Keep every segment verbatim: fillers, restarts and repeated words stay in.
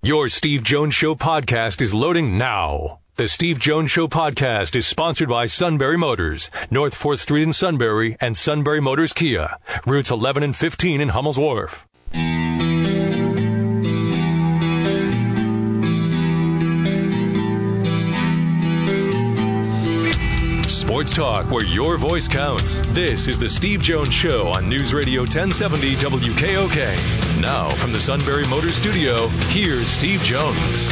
Your Steve Jones Show podcast is loading now. The Steve Jones Show podcast is sponsored by Sunbury Motors, North fourth Street in Sunbury, and Sunbury Motors Kia, routes eleven and fifteen in Hummel's Wharf. Sports talk where your voice counts. This is the Steve Jones Show on News Radio ten seventy W K O K. Now, from the Sunbury Motors Studio, here's Steve Jones.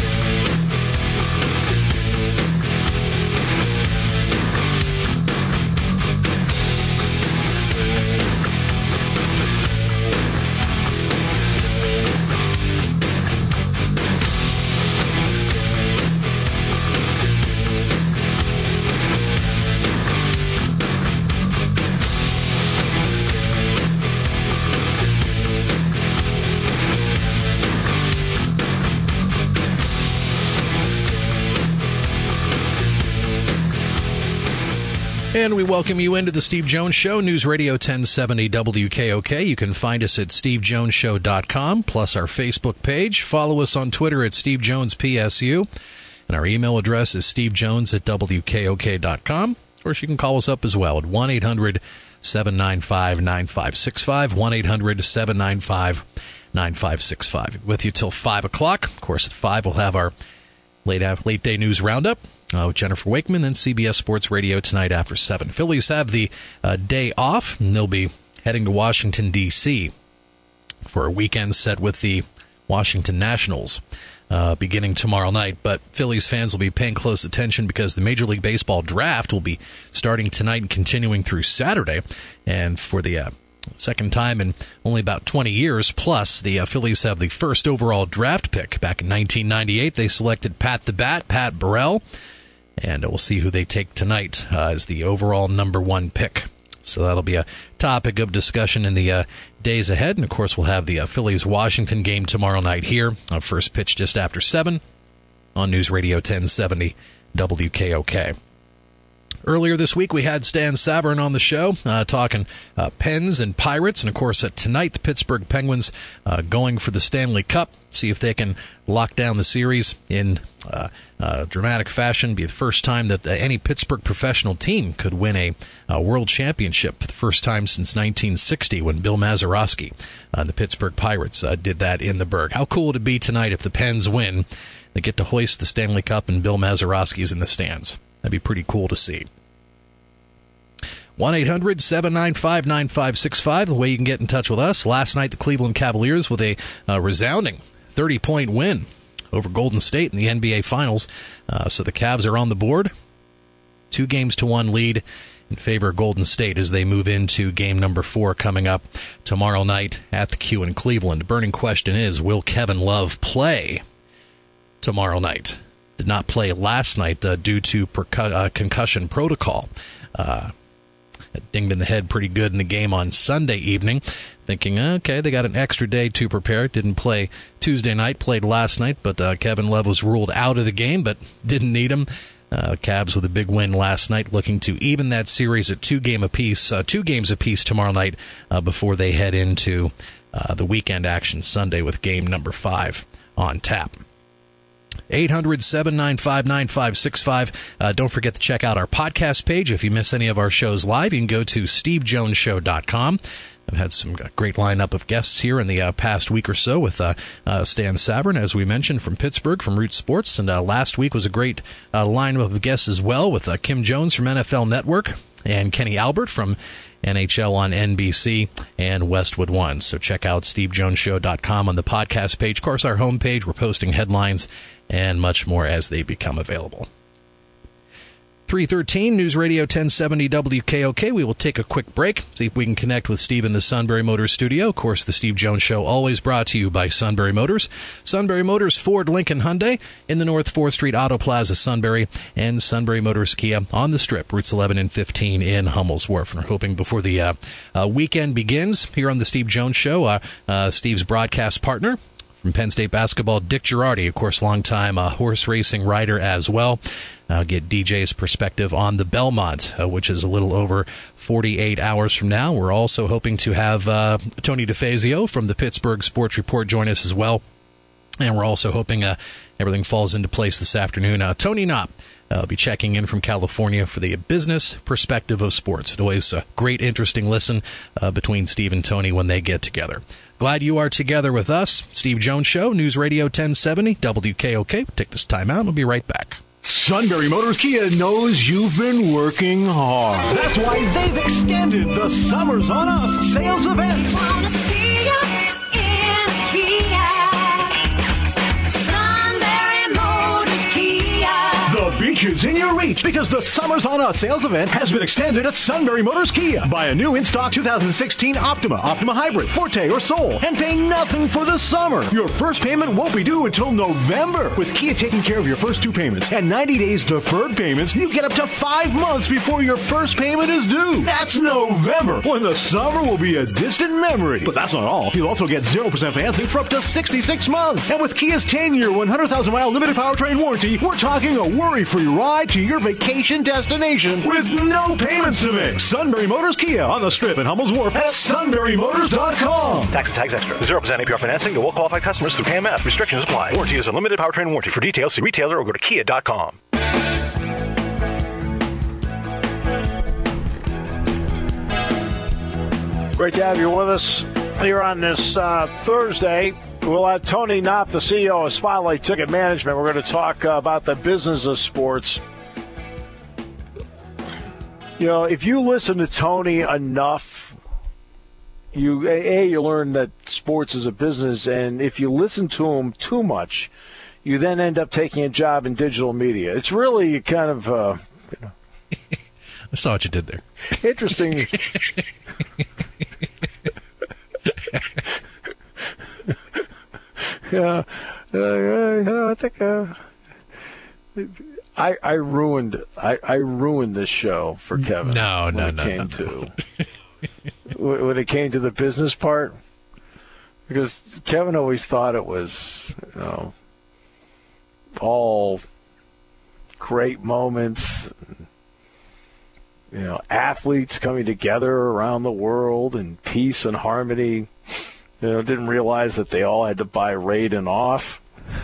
And we welcome you into the Steve Jones Show, News Radio ten seventy W K O K. You can find us at steve jones show dot com, plus our Facebook page. Follow us on Twitter at Steve Jones P S U. And our email address is steve jones at w k o k dot com. Of course, you can call us up as well at one eight hundred seven nine five nine five six five, one eight hundred seven nine five nine five six five. With you till five o'clock. Of course, at five, we'll have our late, late day news roundup. Uh, with Jennifer Wakeman, then C B S Sports Radio tonight after seven. Phillies have the uh, day off, and they'll be heading to Washington, D C for a weekend set with the Washington Nationals uh, beginning tomorrow night. But Phillies fans will be paying close attention because the Major League Baseball draft will be starting tonight and continuing through Saturday. And for the uh, second time in only about twenty years, plus the uh, Phillies have the first overall draft pick. Back in nineteen ninety-eight, they selected Pat the Bat, Pat Burrell. And we'll see who they take tonight uh, as the overall number one pick. So that'll be a topic of discussion in the uh, days ahead. And, of course, we'll have the uh, Phillies-Washington game tomorrow night here. Uh, first pitch just after seven on News Radio ten seventy W K O K. Earlier this week, we had Stan Savran on the show uh, talking uh, Pens and Pirates. And, of course, uh, tonight, the Pittsburgh Penguins uh, going for the Stanley Cup. See if they can lock down the series in uh, uh, dramatic fashion. Be the first time that uh, any Pittsburgh professional team could win a uh, world championship for the first time since nineteen sixty when Bill Mazeroski, uh, the Pittsburgh Pirates, uh, did that in the Burgh. How cool would it be tonight if the Pens win? They get to hoist the Stanley Cup and Bill Mazeroski's in the stands. That'd be pretty cool to see. one eight hundred seven nine five nine five six five, the way you can get in touch with us. Last night, the Cleveland Cavaliers with a uh, resounding thirty-point win over Golden State in the N B A Finals. Uh, so the Cavs are on the board. Two games to one lead in favor of Golden State as they move into game number four coming up tomorrow night at the Q in Cleveland. The burning question is, will Kevin Love play tomorrow night? Did not play last night uh, due to percu- uh, concussion protocol. Uh Dinged in the head pretty good in the game on Sunday evening, thinking, okay, they got an extra day to prepare. Didn't play Tuesday night, played last night, but uh, Kevin Love was ruled out of the game, but didn't need him. Uh, Cavs with a big win last night, looking to even that series at two game apiece, uh, two games apiece tomorrow night uh, before they head into uh, the weekend action Sunday with game number five on tap. eight hundred seven nine five nine five six five. Uh, don't forget to check out our podcast page. If you miss any of our shows live, you can go to steve jones show dot com. I've had some great lineup of guests here in the uh, past week or so with uh, uh, Stan Savran, as we mentioned, from Pittsburgh, from Root Sports. And uh, last week was a great uh, lineup of guests as well with uh, Kim Jones from N F L Network and Kenny Albert from N H L on N B C and Westwood One. So check out steve jones show dot com on the podcast page. Of course, our homepage, we're posting headlines and much more as they become available. three thirteen, News Radio ten seventy W K O K. We will take a quick break, see if we can connect with Steve in the Sunbury Motors studio. Of course, the Steve Jones Show always brought to you by Sunbury Motors. Sunbury Motors, Ford, Lincoln, Hyundai in the North fourth Street Auto Plaza, Sunbury, and Sunbury Motors Kia on the Strip, routes eleven and fifteen in Hummel's Wharf. And we're hoping before the uh, uh, weekend begins here on the Steve Jones Show, uh, uh, Steve's broadcast partner from Penn State basketball, Dick Girardi, of course, longtime uh, horse racing rider as well. Uh, get D J's perspective on the Belmont, uh, which is a little over forty-eight hours from now. We're also hoping to have uh, Tony DeFazio from the Pittsburgh Sports Report join us as well And we're also hoping uh, everything falls into place this afternoon. Uh, Tony Knopp uh, will be checking in from California for the business perspective of sports. It's always a great, interesting listen uh, between Steve and Tony when they get together. Glad you are together with us. Steve Jones Show, News Radio ten seventy, W K O K. We'll take this time out. We'll be right back. Sunbury Motors Kia knows you've been working hard. That's why they've extended the Summers on Us sales event. We wanna see you in a Kia. Sunbury Motors Kia. The beach is in your reach because the Summers on Us sales event has been extended at Sunbury Motors Kia. Buy a new in-stock two thousand sixteen Optima, Optima Hybrid, Forte, or Soul, and pay nothing for the summer. Your first payment won't be due until November. With Kia taking care of your first two payments and ninety days deferred payments, you get up to five months before your first payment is due. That's November, when the summer will be a distant memory. But that's not all. You'll also get zero percent financing for up to sixty-six months. And with Kia's ten-year, one hundred thousand mile limited powertrain warranty, we're talking a worry-free ride to your vacation destination with no payments to make. Sunbury Motors Kia on the Strip in Hummel's Wharf at sunbury motors dot com. Tax and tags extra. zero percent A P R financing to well-qualified customers through K M F. Restrictions apply. Warranty is a limited powertrain warranty. For details, see retailer or go to kia dot com. Great to have you with us here on this uh, Thursday. We'll have Tony Knopp, the C E O of Spotlight Ticket Management. We're going to talk uh, about the business of sports. You know, if you listen to Tony enough, you a you learn that sports is a business, and if you listen to him too much, you then end up taking a job in digital media. It's really kind of uh, you know, I saw what you did there. Interesting. Yeah, uh, uh, I think uh, I I ruined I, I ruined this show for Kevin. No, no, when it no, came no. to when it came to the business part, because Kevin always thought it was, you know, all great moments, you know, athletes coming together around the world in peace and harmony. You know, didn't realize that they all had to buy Raiden off.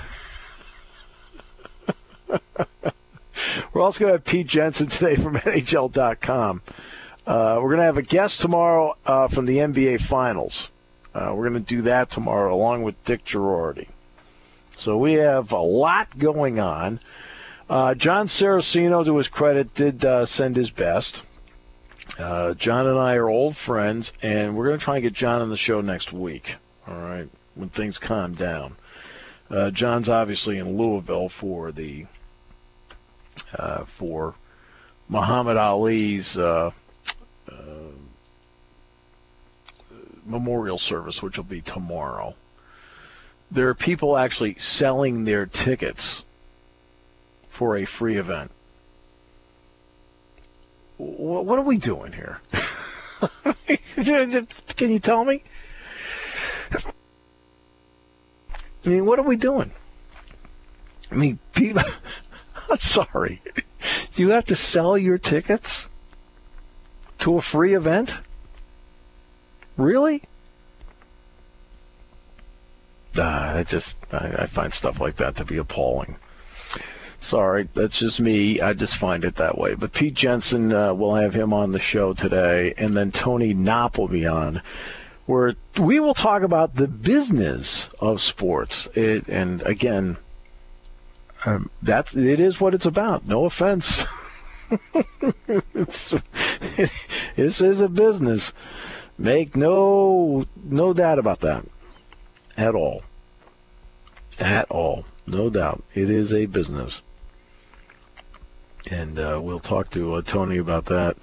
We're also going to have Pete Jensen today from N H L dot com. Uh, we're going to have a guest tomorrow uh, from the N B A Finals. Uh, we're going to do that tomorrow along with Dick Girardi. So we have a lot going on. Uh, John Saraceno, to his credit, did uh, send his best. Uh, John and I are old friends, and we're going to try and get John on the show next week, all right, when things calm down. Uh, John's obviously in Louisville for the uh, for Muhammad Ali's uh, uh, memorial service, which will be tomorrow. There are people actually selling their tickets for a free event. What are we doing here? Can you tell me? I mean, what are we doing? I mean, people, I'm sorry. Do you have to sell your tickets to a free event? Really? Ah, I just, I, I find stuff like that to be appalling. Sorry, that's just me. I just find it that way. But Pete Jensen, uh, we'll have him on the show today, and then Tony Knopp will be on, where we will talk about the business of sports. It, and again, um, that's it is what it's about. No offense. it's, it, this is a business. Make no no doubt about that at all. At all. No doubt. It is a business. And uh, we'll talk to uh, Tony about that.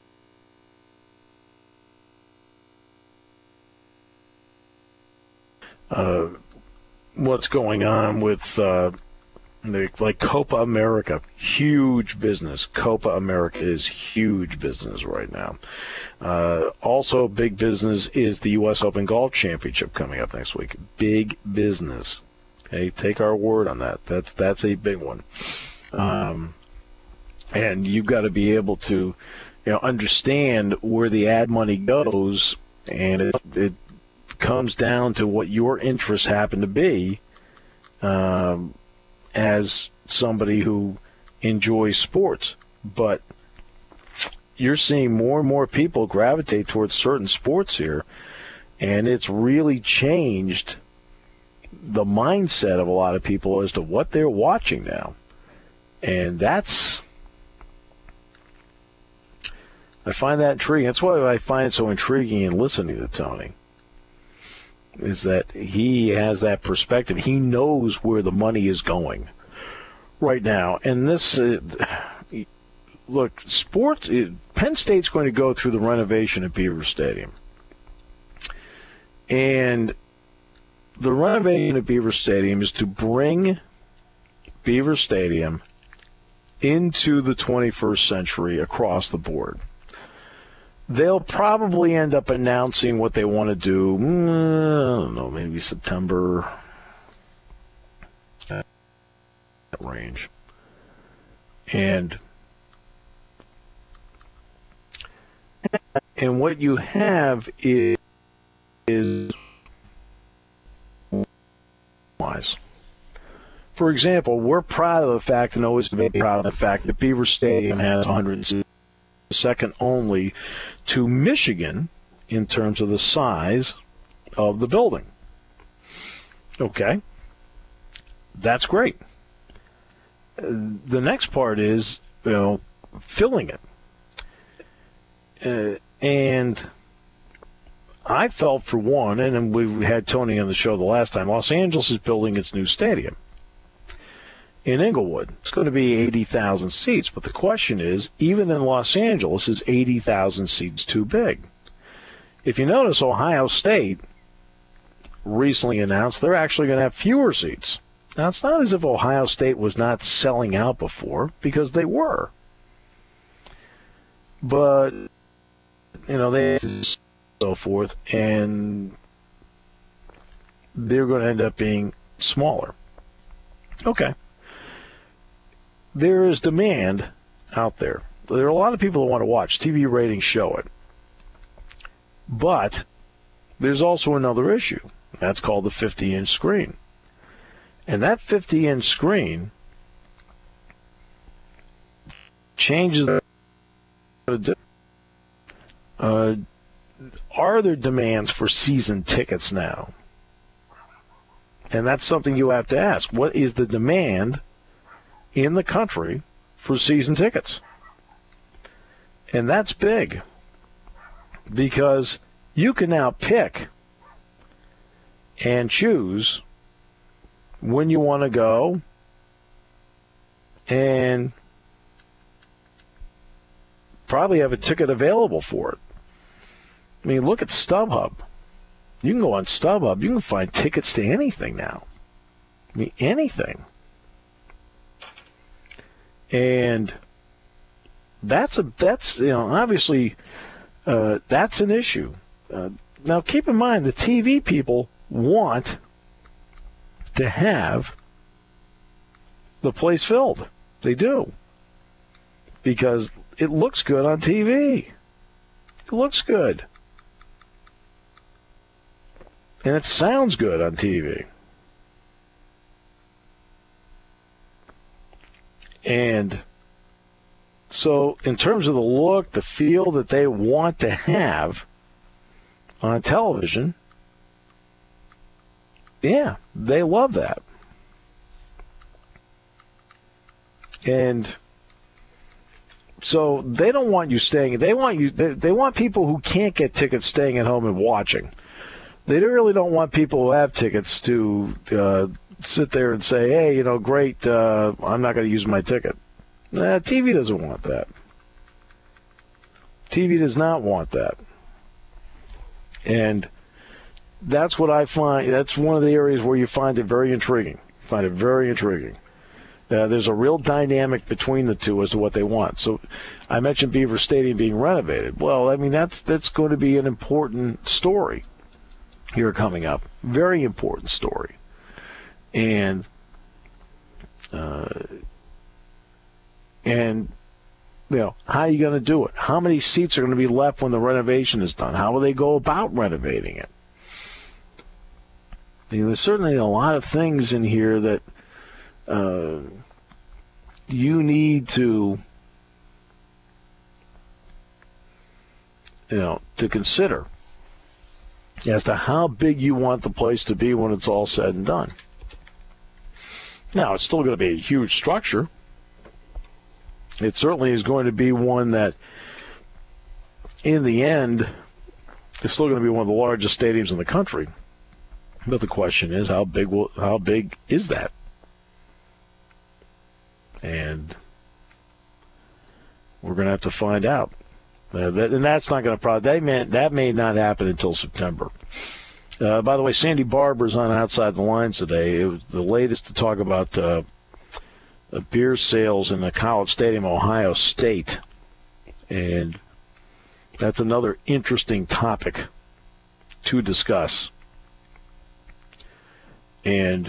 Uh, what's going on with uh, the, like Copa America? Huge business. Copa America is huge business right now. Uh, also, big business is the U S Open Golf Championship coming up next week. Big business. Okay, take our word on that. That's that's a big one. Um, and you've got to be able to, you know, understand where the ad money goes, and it, it comes down to what your interests happen to be, um, as somebody who enjoys sports, but you're seeing more and more people gravitate towards certain sports here, and it's really changed the mindset of a lot of people as to what they're watching now. And that's, I find that intriguing. That's why I find it so intriguing in listening to Tony, is that he has that perspective. He knows where the money is going right now. And this, uh, look, sport, Penn State's going to go through the renovation at Beaver Stadium. And the renovation at Beaver Stadium is to bring Beaver Stadium into the twenty-first century across the board. They'll probably end up announcing what they want to do, I don't know, maybe September, that range. And and what you have is, is wise. For example, we're proud of the fact, and always been proud of the fact, that Beaver Stadium has one hundred seats, second only to Michigan in terms of the size of the building. Okay. That's great. The next part is, you know, filling it. Uh, and I felt, for one, and we had Tony on the show the last time, Los Angeles is building its new stadium in Inglewood. It's going to be eighty thousand seats, but the question is, even in Los Angeles, is eighty thousand seats too big? If you notice, Ohio State recently announced they're actually going to have fewer seats. Now, it's not as if Ohio State was not selling out before, because they were. But, you know, they so forth, and they're going to end up being smaller. Okay. There is demand out there. There are a lot of people that want to watch. T V ratings show it. But there's also another issue. That's called the fifty-inch screen. And that fifty-inch screen changes the... Uh, are there demands for season tickets now? And that's something you have to ask. What is the demand in the country for season tickets? And that's big, because you can now pick and choose when you want to go and probably have a ticket available for it. I mean, look at StubHub. You can go on StubHub. You can find tickets to anything now. I mean, anything. And that's a that's you know obviously uh, that's an issue. Uh, now, keep in mind, the T V people want to have the place filled. They do, because it looks good on T V. It looks good. And it sounds good on T V. And so in terms of the look, the feel that they want to have on television, yeah, they love that. And so they don't want you staying. They want you. They, they want people who can't get tickets staying at home and watching. They really don't want people who have tickets to uh, sit there and say, hey, you know, great, uh, I'm not going to use my ticket. Nah, T V doesn't want that. T V does not want that. And that's what I find, that's one of the areas where you find it very intriguing. You find it very intriguing. Uh, there's a real dynamic between the two as to what they want. So I mentioned Beaver Stadium being renovated. Well, I mean, that's that's going to be an important story here coming up. Very important story. And uh, and you know, how are you going to do it? How many seats are going to be left when the renovation is done? How will they go about renovating it? I mean, there's certainly a lot of things in here that uh, you need to, you know, to consider as to how big you want the place to be when it's all said and done. Now, it's still going to be a huge structure. It certainly is going to be one that, in the end, is still going to be one of the largest stadiums in the country. But the question is, how big will, how big is that? And we're going to have to find out. Uh, that, and that's not going to probably that may, that may not happen until September. Uh, by the way, Sandy Barber's on Outside the Lines today. It was the latest to talk about uh, uh, beer sales in the College Stadium, Ohio State, and that's another interesting topic to discuss. And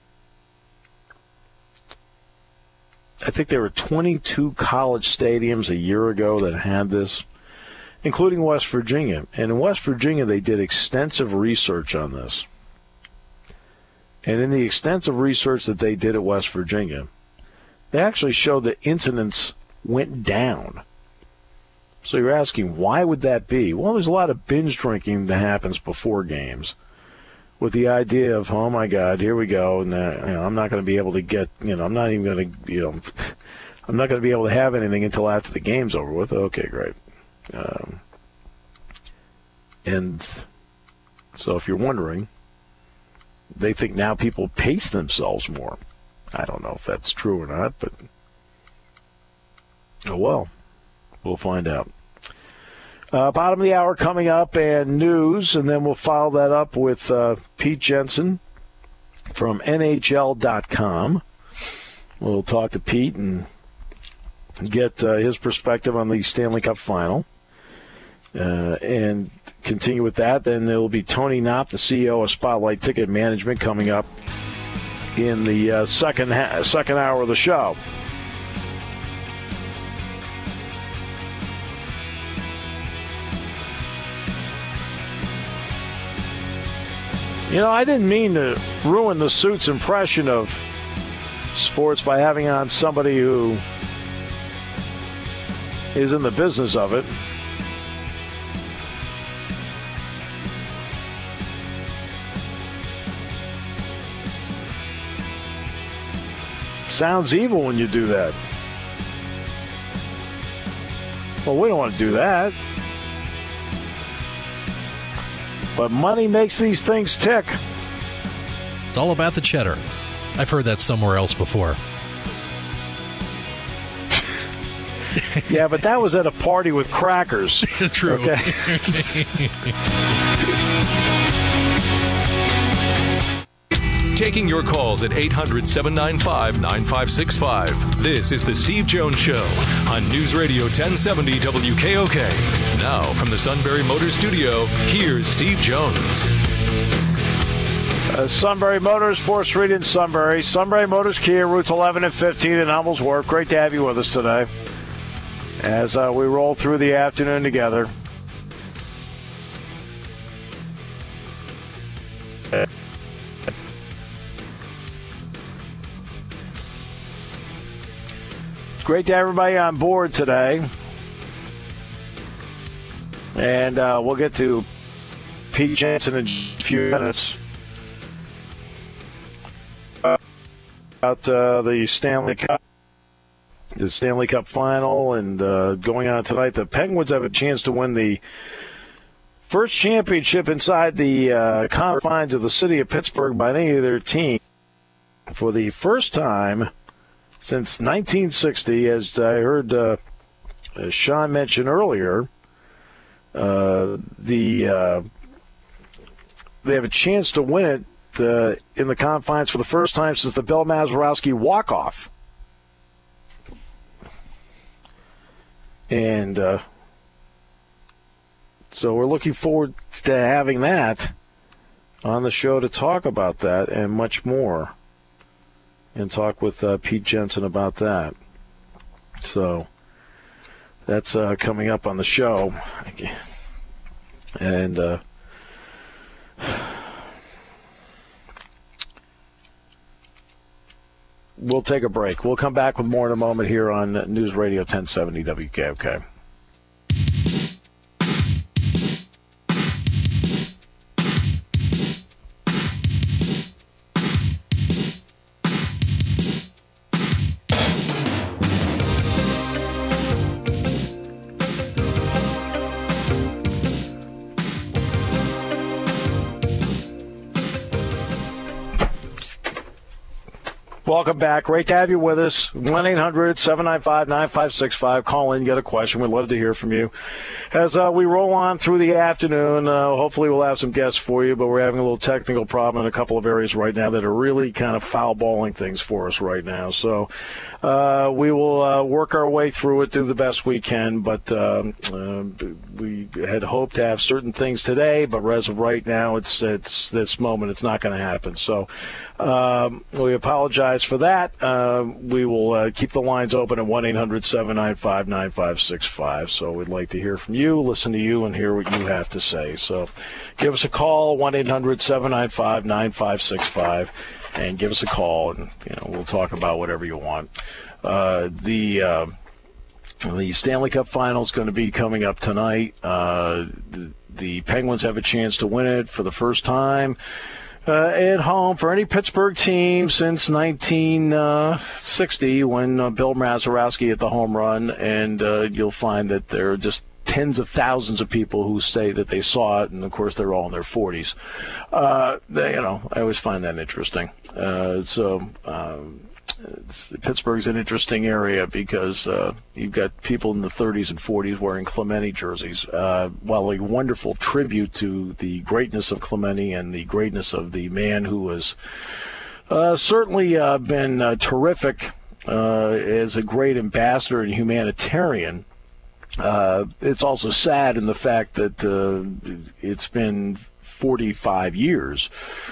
I think there were twenty-two college stadiums a year ago that had this, including West Virginia. And in West Virginia, they did extensive research on this. And in the extensive research that they did at West Virginia, they actually showed that incidents went down. So you're asking, why would that be? Well, there's a lot of binge drinking that happens before games, with the idea of, oh my God, here we go, and uh, you know, I'm not going to be able to get, you know, I'm not even going to, you know, I'm not going to be able to have anything until after the game's over with. Okay, great. Um, and so if you're wondering, they think now people pace themselves more. I don't know if that's true or not, but oh well, we'll find out. Uh, bottom of the hour coming up and news, and then we'll follow that up with uh, Pete Jensen from N H L dot com. We'll talk to Pete and get uh, his perspective on the Stanley Cup Final. Uh, and continue with that. Then there will be Tony Knopp, the C E O of Spotlight Ticket Management, coming up in the uh, second ha- second hour of the show. You know, I didn't mean to ruin the Suit's impression of sports by having on somebody who is in the business of it. Sounds evil when you do that. Well, we don't want to do that. But money makes these things tick. It's all about the cheddar. I've heard that somewhere else before. Yeah, but that was at a party with crackers. True. Okay. Taking your calls at eight hundred, seven nine five, nine five six five. This is The Steve Jones Show on News Radio ten seventy W K O K. Now, from the Sunbury Motors Studio, here's Steve Jones. Uh, Sunbury Motors, fourth Street in Sunbury. Sunbury Motors Kia, routes eleven and fifteen in Hummel's Wharf. Great to have you with us today as uh, we roll through the afternoon together. Great to have everybody on board today. And uh, we'll get to Pete Jensen in a few minutes. Uh, about uh, the Stanley Cup, the Stanley Cup Final, and uh, going on tonight. The Penguins have a chance to win the first championship inside the uh, confines of the city of Pittsburgh by any of their team for the first time since nineteen sixty, as I heard uh, as Sean mention earlier. Uh, the uh, they have a chance to win it uh, in the confines for the first time since the Bill Mazeroski walk-off. And uh, so we're looking forward to having that on the show to talk about that and much more, and talk with uh, Pete Jensen about that. So that's uh, coming up on the show. And uh, we'll take a break. We'll come back with more in a moment here on News Radio ten seventy W K O K. Welcome back. Great to have you with us. one eight hundred seven nine five nine five six five. Call in, get a question. We'd love to hear from you. As uh, we roll on through the afternoon, uh, hopefully we'll have some guests for you, but we're having a little technical problem in a couple of areas right now that are really kind of foul-balling things for us right now. So uh, we will uh, work our way through it, do the best we can, but um, uh, we had hoped to have certain things today, but as of right now, it's, it's this moment, it's not going to happen. So um, we apologize for that. Uh, we will uh, keep the lines open at one eight hundred seven nine five nine five six five. So we'd like to hear from you, listen to you, and hear what you have to say. So give us a call, one eight hundred seven nine five nine five six five, and give us a call, and you know we'll talk about whatever you want. Uh, the uh, the Stanley Cup Final is going to be coming up tonight. Uh, the, the Penguins have a chance to win it for the first time Uh, at home for any Pittsburgh team since nineteen sixty when uh, Bill Mazeroski hit the home run, and uh, you'll find that there are just tens of thousands of people who say that they saw it, and of course they're all in their forties. Uh, they, you know, I always find that interesting. Uh, so um, it's, Pittsburgh's an interesting area because uh, you've got people in the thirties and forties wearing Clemente jerseys. Uh, while a wonderful tribute to the greatness of Clemente and the greatness of the man who has uh, certainly uh, been uh, terrific uh, as a great ambassador and humanitarian, uh, it's also sad in the fact that uh, it's been forty-five years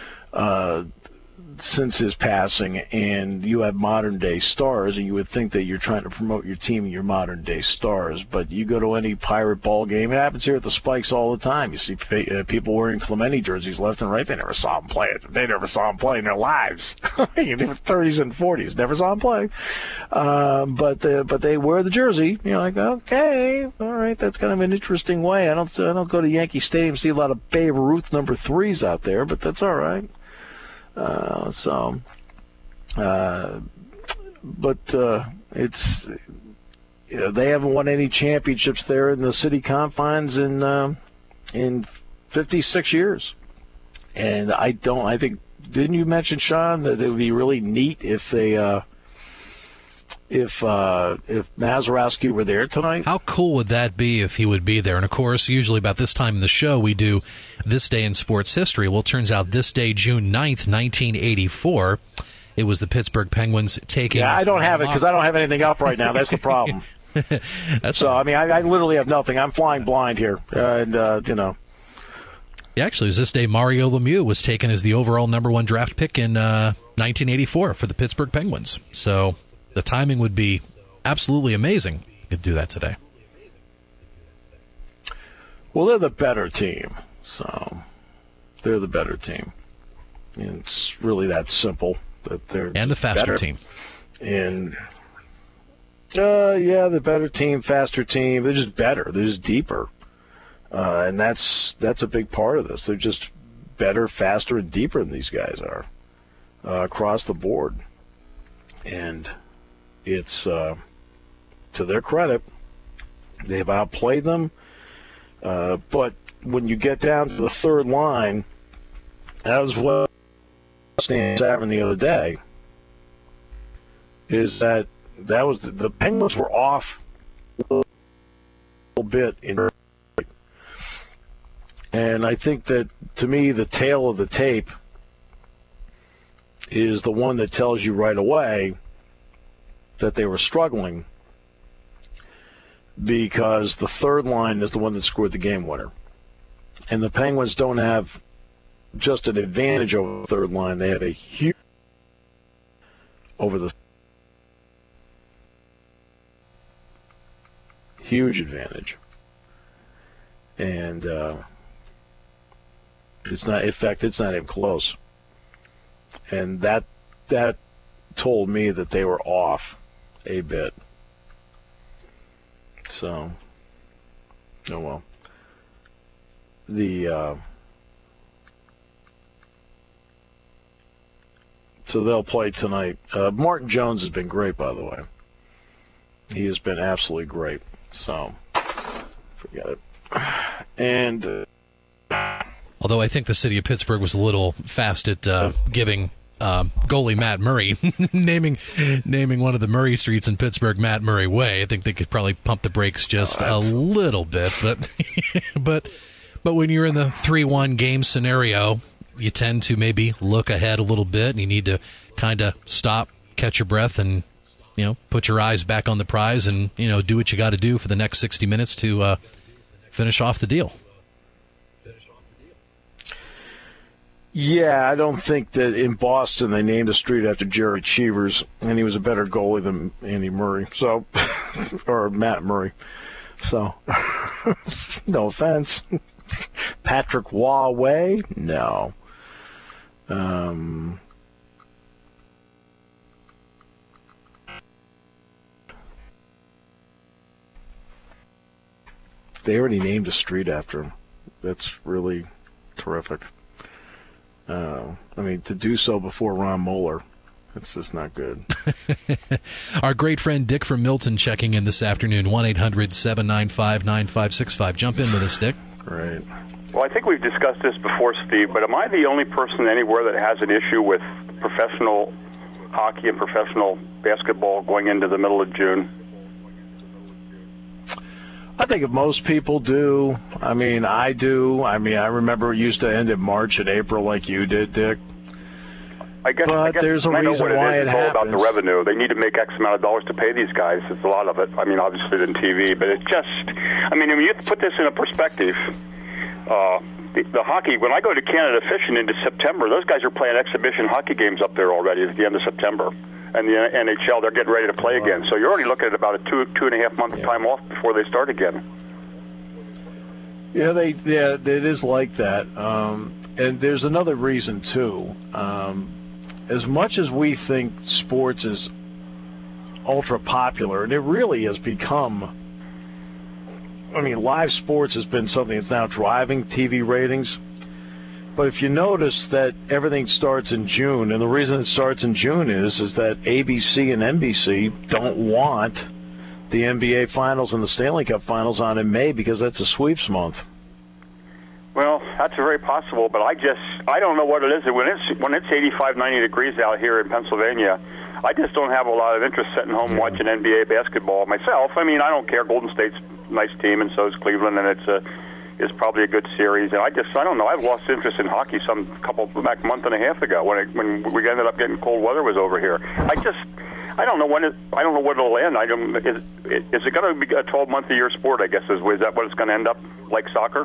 uh, since his passing, and you have modern-day stars, and you would think that you're trying to promote your team and your modern-day stars, but you go to any Pirate ball game, it happens here at the Spikes all the time. You see uh, people wearing Clemente jerseys left and right. They never saw him play it. They never saw him play in their lives. In their thirties and forties, never saw him play. Um, but uh, but they wear the jersey. You're like, okay, all right, that's kind of an interesting way. I don't I don't go to Yankee Stadium and see a lot of Babe Ruth number threes out there, but that's all right. Uh, so, uh, but uh, it's you know, they haven't won any championships there in the city confines in uh, in fifty-six years, and I don't. I think didn't you mention, Sean, that it would be really neat if they uh, if uh, if Mazeroski were there tonight? How cool would that be if he would be there? And of course, usually about this time in the show, we do This Day in Sports History. Well, it turns out this day, June ninth, nineteen eighty-four, it was the Pittsburgh Penguins taking... Yeah, I don't have it because I don't have anything up right now. That's the problem. That's so, right. I mean, I, I literally have nothing. I'm flying blind here. Uh, and, uh, you know... Yeah, actually, it was this day Mario Lemieux was taken as the overall number one draft pick in uh, nineteen eighty-four for the Pittsburgh Penguins. So the timing would be absolutely amazing if you could do that today. Well, they're the better team. So they're the better team. And it's really that simple. That they're and the faster better. team. And, uh, yeah, the better team, faster team. They're just better. They're just deeper. Uh, and that's that's a big part of this. They're just better, faster, and deeper than these guys are uh, across the board. And it's, uh, to their credit, they've outplayed them. Uh, but when you get down to the third line, that was what Stan was having the other day, is that that was the Penguins were off a little bit in. And I think that, to me, the tail of the tape is the one that tells you right away that they were struggling, because the third line is the one that scored the game winner. And the Penguins don't have just an advantage over the third line. They have a huge over the huge advantage. And uh, it's not, in fact, it's not even close. And that that told me that they were off a bit. So, oh well. The uh, so they'll play tonight. Uh, Martin Jones has been great, by the way. He has been absolutely great. So, forget it. And uh, although I think the city of Pittsburgh was a little fast at uh, giving uh, goalie Matt Murray naming naming one of the Murray streets in Pittsburgh Matt Murray Way. I think they could probably pump the brakes just a little bit, but but but when you're in the three one game scenario, you tend to maybe look ahead a little bit, and you need to kind of stop, catch your breath, and you know, put your eyes back on the prize, and you know, do what you got to do for the next sixty minutes to uh, finish off the deal. Yeah, I don't think that in Boston they named a street after Jerry Cheevers, and he was a better goalie than Andy Murray, so or Matt Murray. So, no offense, Patrick Waugh Way, no. Um. They already named a street after him. That's really terrific. Uh, I mean, to do so before Ron Moeller, it's just not good. Our great friend Dick from Milton checking in this afternoon, one eight hundred seven nine five nine five six five. Jump in with us, Dick. Great. Well, I think we've discussed this before, Steve, but am I the only person anywhere that has an issue with professional hockey and professional basketball going into the middle of June? I think if most people do, I mean, I do. I mean, I remember it used to end in March and April like you did, Dick. I guess, but I guess, there's a I know reason what it why is. it it's all happens. about the revenue. They need to make X amount of dollars to pay these guys. It's a lot of it. I mean, obviously than T V, but it's just, I mean, when you put this in a perspective, uh, the, the hockey, when I go to Canada fishing into September, those guys are playing exhibition hockey games up there already at the end of September. And the N H L, they're getting ready to play again. So you're already looking at about a two, two and a half month yeah. time off before they start again. Yeah, they yeah, it is like that. Um, and there's another reason, too. Um, as much as we think sports is ultra-popular, and it really has become, I mean, live sports has been something that's now driving T V ratings. But if you notice that everything starts in June, and the reason it starts in June is, is that A B C and N B C don't want the N B A Finals and the Stanley Cup Finals on in May because that's a sweeps month. Well, that's very possible, but I just, I don't know what it is. When it's when it's eighty-five, ninety degrees out here in Pennsylvania, I just don't have a lot of interest sitting home watching N B A basketball myself. I mean, I don't care. Golden State's a nice team, and so is Cleveland, and it's a it's probably a good series. And I just, I don't know. I've lost interest in hockey some couple back month and a half ago when it, when we ended up getting cold weather was over here. I just. I don't know when it. I don't know when it'll end. I don't. Is, is it going to be a twelve month a year sport? I guess is is that what it's going to end up like soccer?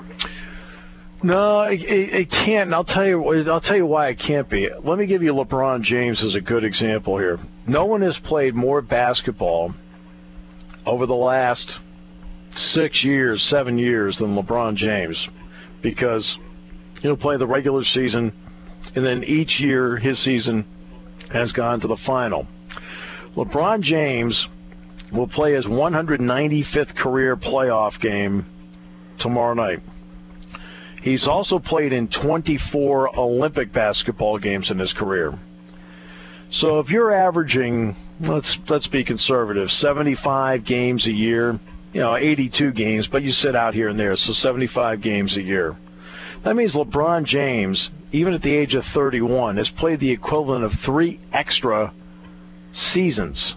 No, it, it, it can't. And I'll tell you. I'll tell you why it can't be. Let me give you LeBron James as a good example here. No one has played more basketball over the last six years, seven years than LeBron James, because he'll play the regular season, and then each year his season has gone to the final. LeBron James will play his one hundred ninety-fifth career playoff game tomorrow night. He's also played in twenty-four Olympic basketball games in his career. So if you're averaging, let's let's be conservative, seventy-five games a year, you know, eighty-two games, but you sit out here and there, so seventy-five games a year. That means LeBron James, even at the age of thirty-one, has played the equivalent of three extra seasons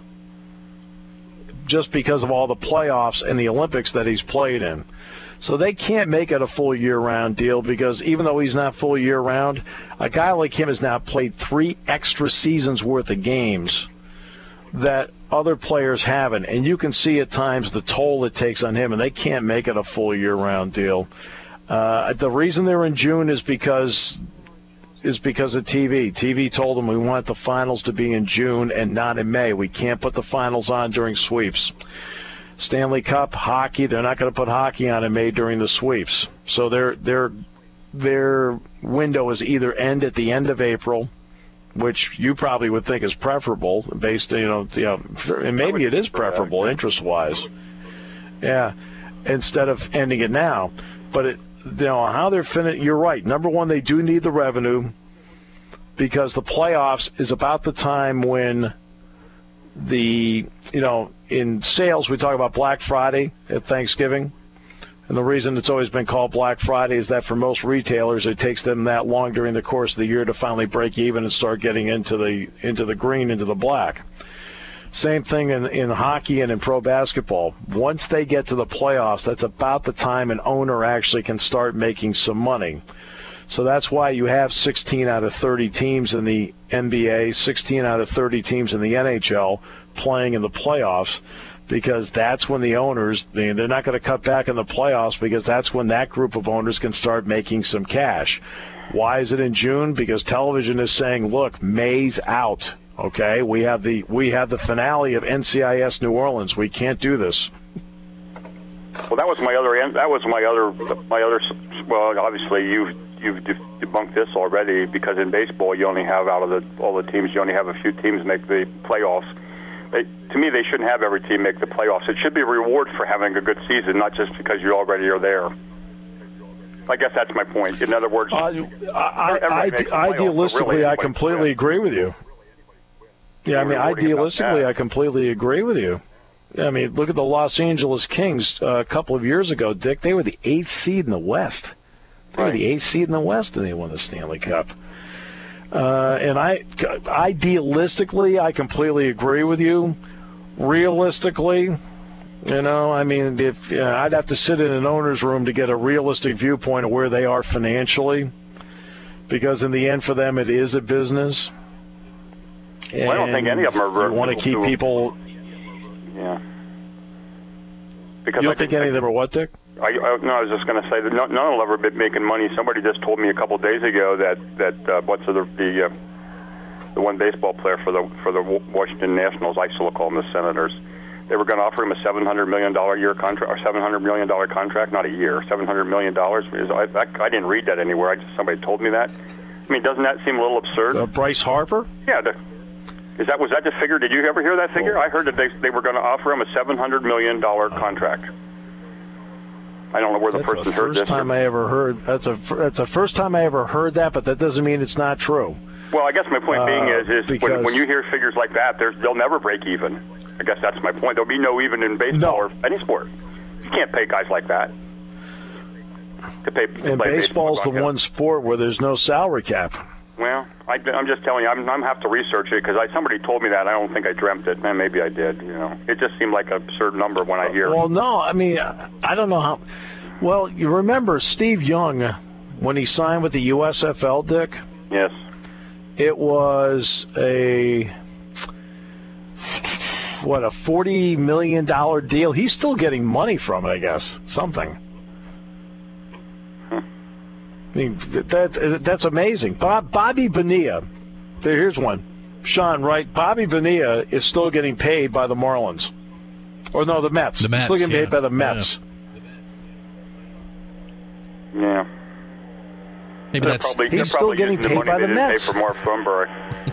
just because of all the playoffs and the Olympics that he's played in. So they can't make it a full year-round deal because even though he's not full year-round, a guy like him has now played three extra seasons worth of games that other players haven't. And you can see at times the toll it takes on him, and they can't make it a full year-round deal. Uh, the reason they're in June is because is because of T V. T V told them we want the finals to be in June and not in May. We can't put the finals on during sweeps. Stanley Cup, hockey, they're not going to put hockey on in May during the sweeps. So their their their window is either end at the end of April which you probably would think is preferable, based, you know, you know, and maybe it is preferable interest-wise. Yeah, instead of ending it now, but it, you know, how they're finishing. You're right. Number one, they do need the revenue because the playoffs is about the time when the, you know, in sales we talk about Black Friday at Thanksgiving. And the reason it's always been called Black Friday is that for most retailers, it takes them that long during the course of the year to finally break even and start getting into the into the green, into the black. Same thing in, in hockey and in pro basketball. Once they get to the playoffs, that's about the time an owner actually can start making some money. So that's why you have sixteen out of thirty teams in the N B A, sixteen out of thirty teams in the N H L playing in the playoffs, because that's when the owners, they're not going to cut back in the playoffs, because that's when that group of owners can start making some cash. Why is it in June? Because television is saying, look, May's out. Okay, we have the we have the finale of N C I S New Orleans. We can't do this. Well, that was my other that was my other my other. Well, obviously you you've debunked this already, because in baseball you only have, out of the all the teams, you only have a few teams make the playoffs. They, to me, they shouldn't have every team make the playoffs. It should be a reward for having a good season, not just because you already are there. I guess that's my point. In other words, uh, I, I, I, idealistically, really I completely agree with you. Yeah, I mean, idealistically, I completely agree with you. I mean, look at the Los Angeles Kings uh, a couple of years ago, Dick. They were the eighth seed in the West. They were the eighth seed in the West, and they won the Stanley Cup. Uh, and I, idealistically, I completely agree with you. Realistically, you know, I mean, if uh, I'd have to sit in an owner's room to get a realistic viewpoint of where they are financially, because in the end, for them, it is a business. Well, I don't think any of them are. You want to keep to, people. Yeah. Because you don't I think any of them are what, Dick? I, I, no, I was just going to say that none, none will ever be making money. Somebody just told me a couple of days ago that that uh, what's the the, uh, the one baseball player for the for the Washington Nationals, I still call them the Senators. They were going to offer him a seven hundred million dollar year contract, or seven hundred million dollar contract, not a year, seven hundred million dollars. I, I, I didn't read that anywhere. I just, somebody told me that. I mean, doesn't that seem a little absurd? Uh, Bryce Harper? Yeah. The, Is that was that the figure? Did you ever hear that figure? I heard that they they were going to offer him a seven hundred million dollar contract. I don't know where the that's person the heard this. First time I ever heard that's a that's the first time I ever heard that, but that doesn't mean it's not true. Well, I guess my point uh, being is is when, when you hear figures like that, they'll never break even. I guess that's my point. There'll be no even in baseball no. or any sport. You can't pay guys like that. To pay. To and play baseball's baseball the one sport where there's no salary cap. Well, I, I'm just telling you, I'm, I'm have to research it, because I, somebody told me that. I don't think I dreamt it. Man, maybe I did. You know, it just seemed like an absurd number when I hear. Well, no, I mean, I don't know how. Well, you remember Steve Young when he signed with the U S F L, Dick? Yes. It was a what a forty million dollar deal. He's still getting money from it, I guess. Something. I mean, that, that's amazing. Bob, Bobby Bonilla, here's one. Sean, right? Bobby Bonilla is still getting paid by the Marlins. Or no, the Mets. The Mets, still getting yeah. paid by the Mets. Yeah. yeah. Maybe they're that's... Probably, He's they're still probably getting paid the paid money by they the didn't Mets. Pay for Mark Thunberg.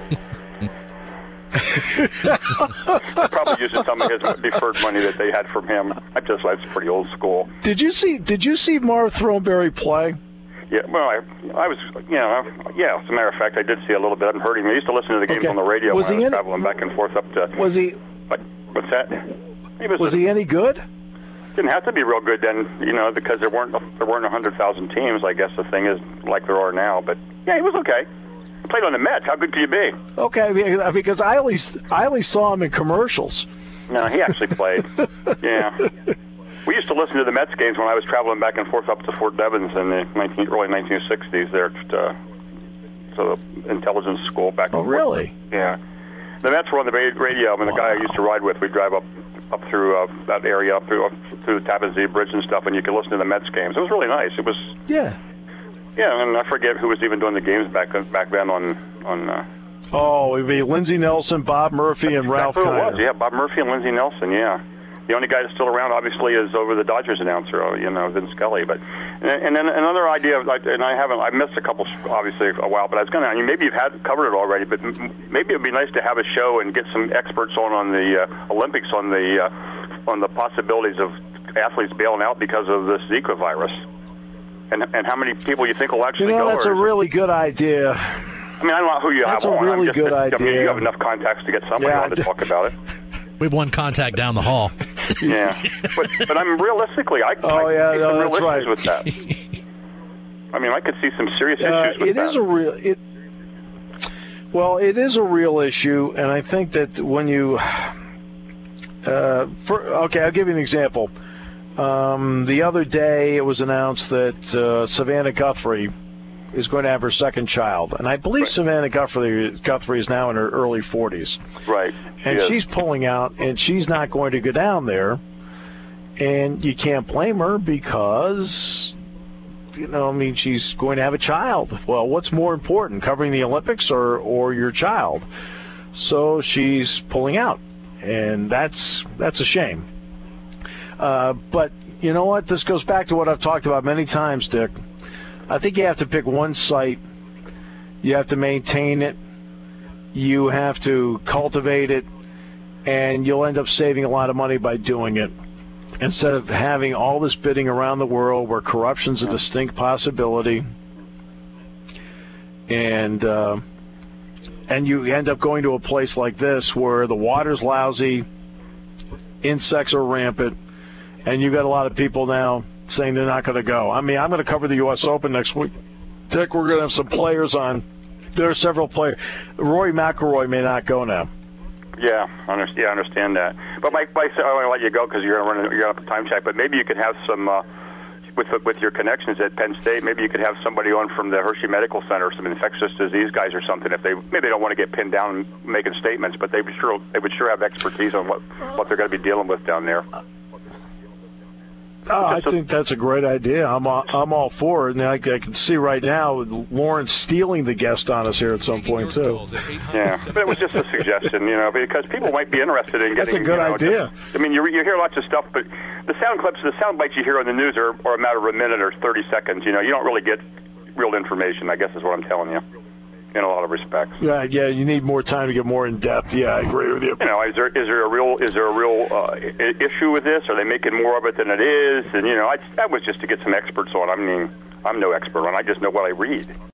They're probably using some of his deferred money that they had from him. I just that's pretty old school. Did you see? Did you see Marv Throneberry play? Yeah, well, I, I was, you know, yeah. As a matter of fact, I did see a little bit. I haven't heard him. I used to listen to the games Okay. on the radio Was when I he was in- traveling back and forth up to. Was he? What, what's that? He was. Was a, he any good? Didn't have to be real good then, you know, because there weren't there weren't a hundred thousand teams. I guess the thing is like there are now. But yeah, he was okay. He played on the Mets. How good could you be? Okay, because I only I only saw him in commercials. No, he actually played. Yeah. We used to listen to the Mets games when I was traveling back and forth up to Fort Devens in the nineteen, early nineteen sixties there at uh, the intelligence school back Oh, and really? forth. Yeah. The Mets were on the radio, and the guy I used to ride with, we'd drive up up through uh, that area, up through, up through the Tappan Zee Bridge and stuff, and you could listen to the Mets games. It was really nice. It was... Yeah. Yeah, and I forget who was even doing the games back back then on... on uh, Oh, it would be Lindsey Nelson, Bob Murphy, and Ralph That's who it Kiner. was, yeah, Bob Murphy and Lindsey Nelson, yeah. The only guy that's still around, obviously, is over the Dodgers announcer, you know, Vin Scully. But and, and then another idea, and I haven't, I missed a couple, obviously, a while. But I was going to, I mean, maybe you've had covered it already, but maybe it'd be nice to have a show and get some experts on on the uh, Olympics on the uh, on the possibilities of athletes bailing out because of this Zika virus, and and how many people you think will actually you know, go. That's a really good idea. I mean, I don't know who you that's have a on. Really I'm just, good I idea. mean, you have enough contacts to get somebody yeah, on to talk about it. We have one contact down the hall. Yeah, but but I'm realistically, I, oh, I yeah, see no, some real that's right. issues with that. I mean, I could see some serious uh, issues with it that. It is a real. It, well, it is a real issue, and I think that when you, uh, for, okay, I'll give you an example. Um, the other day, it was announced that uh, Savannah Guthrie is going to have her second child, and I believe right. Savannah Guthrie, Guthrie is now in her early forties. Right. And she she's pulling out, and she's not going to go down there, and you can't blame her because, you know, I mean, she's going to have a child. Well, what's more important, covering the Olympics or, or your child? So she's pulling out, and that's that's a shame. Uh, but you know what? This goes back to what I've talked about many times, Dick. I think you have to pick one site. You have to maintain it. You have to cultivate it. And you'll end up saving a lot of money by doing it. Instead of having all this bidding around the world where corruption's a distinct possibility. And uh, and you end up going to a place like this where the water's lousy, insects are rampant, and you've got a lot of people now saying they're not going to go. I mean, I'm going to cover the U S Open next week. Dick, we're going to have some players on. There are several players. Rory McIlroy may not go now. Yeah, I understand, yeah, I understand that. But Mike, Mike I want to let you go because you're running, you're up a time check. But maybe you could have some, uh, with with your connections at Penn State, maybe you could have somebody on from the Hershey Medical Center, some infectious disease guys or something. If they maybe they don't want to get pinned down making statements, but they would sure they would sure have expertise on what what they're going to be dealing with down there. Oh, I think that's a great idea. I'm all, I'm all for it. And I, I can see right now Lawrence stealing the guest on us here at some point, too. Yeah, but it was just a suggestion, you know, because people might be interested in getting... That's a good you know, idea. Just, I mean, you, you hear lots of stuff, but the sound clips, the sound bites you hear on the news are, are a matter of a minute or thirty seconds. You know, you don't really get real information, I guess is what I'm telling you, in a lot of respects. Yeah, yeah, you need more time to get more in depth. Yeah, I agree with you. You know, is there is there a real is there a real uh, issue with this? Are they making more of it than it is? And you know, I, that was just to get some experts on. I mean, I'm no expert on. I just know what I read.